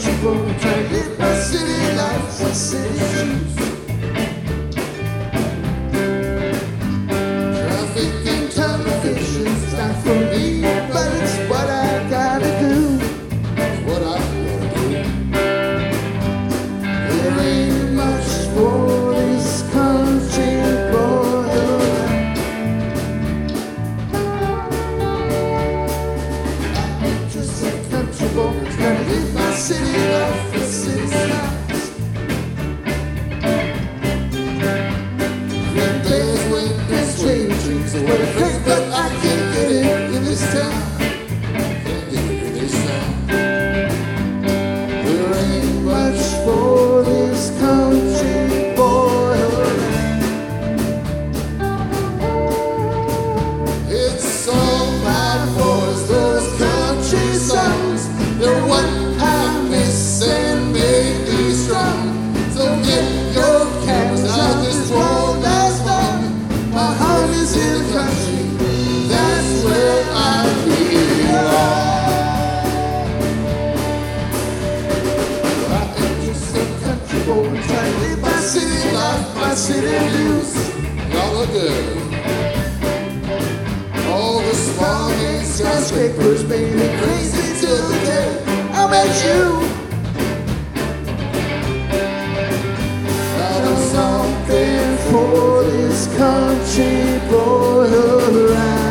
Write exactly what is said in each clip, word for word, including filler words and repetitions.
country boy, trying to live my city life with city shoes. Traffic and television's not for me, but it's what I gotta do. It's what I gotta do. There ain't much for this country boy. I'm just a country boy, trying to live my city life with city sights. Red days when there's train trees, what a great, but I can't get it in this town. Can't get it in this town. There ain't much for this country boy. It's all my boys, those country songs. They're what I miss and make me strong. So get your cameras out, this won't last long. My heart is in the country, that's where I belong. I am just a country boy, trying to live my city life, my city blues. Y'all look good. All the small and skyscrapers made me crazy till the day I met you. Got something for this country boy around.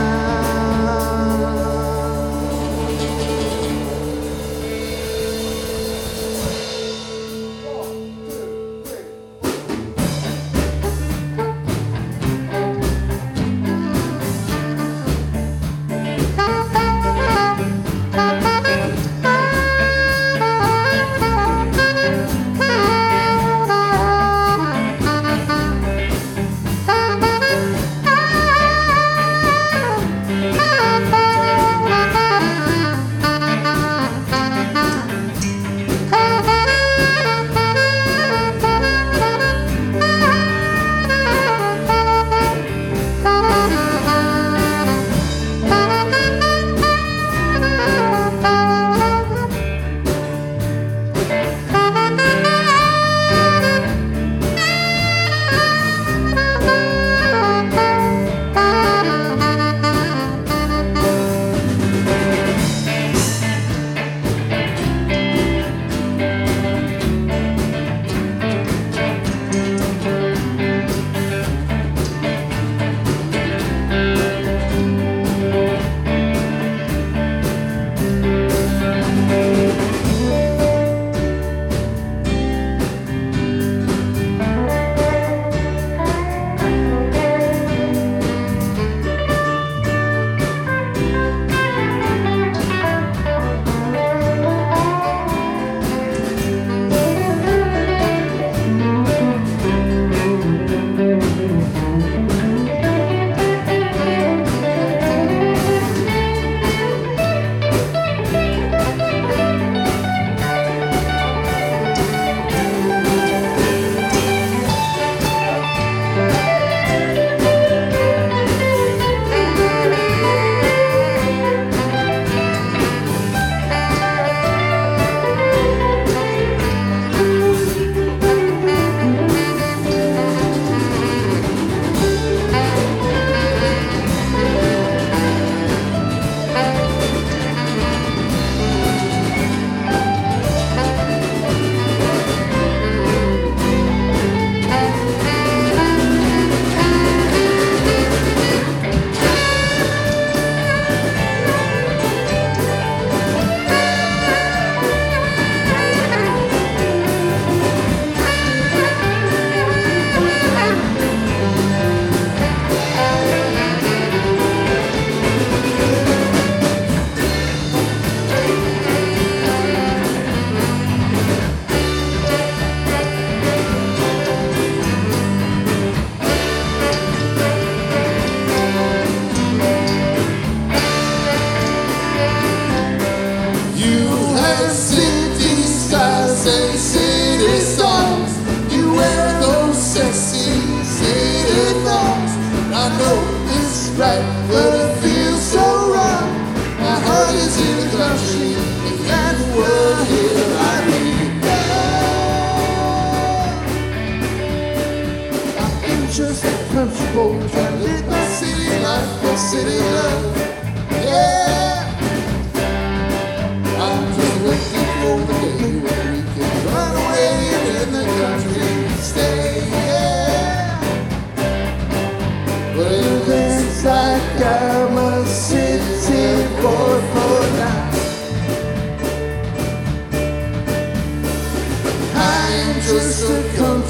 right, but it feels so wrong. My heart is in the country, and that's where here I belong.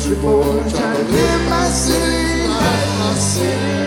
before. Trying to live my city life, my city